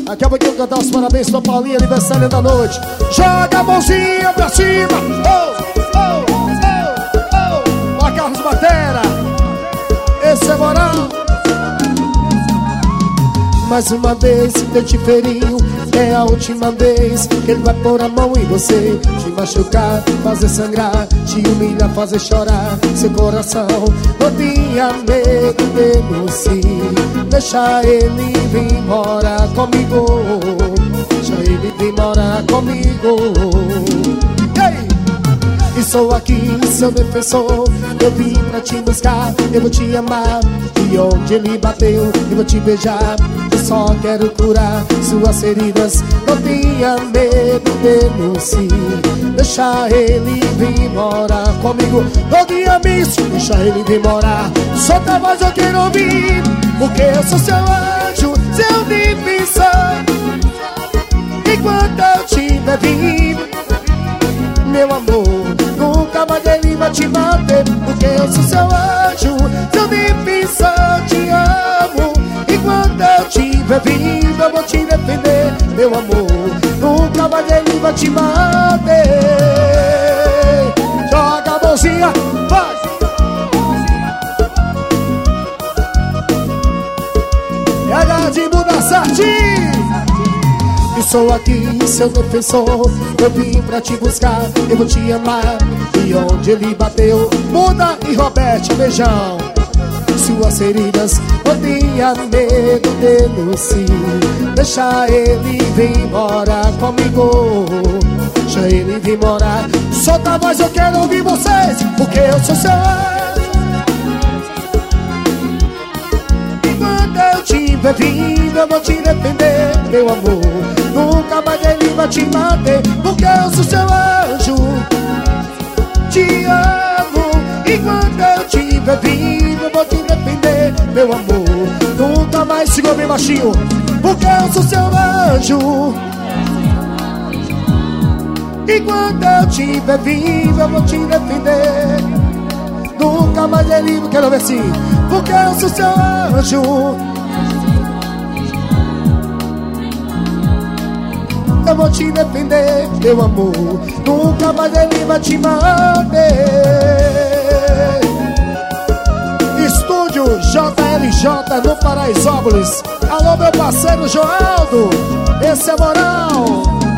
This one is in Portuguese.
Daqui a pouquinho eu cantar os parabéns pra Paulinha, aniversário da noite. Joga a mãozinha pra cima. Oh, oh, oh, oh. Ó, Carlos Batera. Esse é moral. Mais uma vez eu te feriu, é a última vez que ele vai pôr a mão em você, te machucar, fazer sangrar, te humilhar, fazer chorar seu coração. Não tenha medo dele, sim. Deixa ele vir morar comigo. Deixa ele vir morar comigo. E sou aqui, seu defensor. Eu vim pra te buscar, eu vou te amar. E onde ele bateu, eu vou te beijar. Eu só quero curar suas feridas. Não tenha medo dele, sim. Deixa ele vir morar comigo. Não tenha misto, deixa ele vir morar. Solta a voz, eu quero ouvir. Porque eu sou seu anjo, seu defensor. Enquanto eu tiver vivo, meu amor, nunca mais ele vai te bater. Porque eu sou seu anjo, seu defensor, te amo. Enquanto eu estiver vivo, eu vou te defender. Meu amor, nunca mais ele vai te bater. Joga a mãozinha, vai! É a Gadimbu da Sartinho. Eu sou aqui, seu defensor. Eu vim pra te buscar, eu vou te amar. E onde ele bateu, Muda e Roberto, beijão. Suas feridas, não tenha medo dele, sim. Deixa ele vir morar comigo. Deixa ele vir morar. Solta a voz, eu quero ouvir vocês. Porque eu sou seu anjo. Enquanto eu estiver vivo, eu vou te defender, meu amor. Nunca mais ele vai te bater. Porque eu sou seu anjo, te amo. Enquanto eu estiver vivo, eu vou te defender, meu amor. Nunca mais, segura bem baixinho. Porque eu sou seu anjo. Enquanto eu estiver vivo, eu vou te defender. Nunca mais ele, quero ver assim. Porque eu sou seu anjo. Eu vou te defender, meu amor. Nunca mais ele vai te bater. Estúdio JLJ no Paraisópolis. Alô, meu parceiro Joaldo. Esse é moral.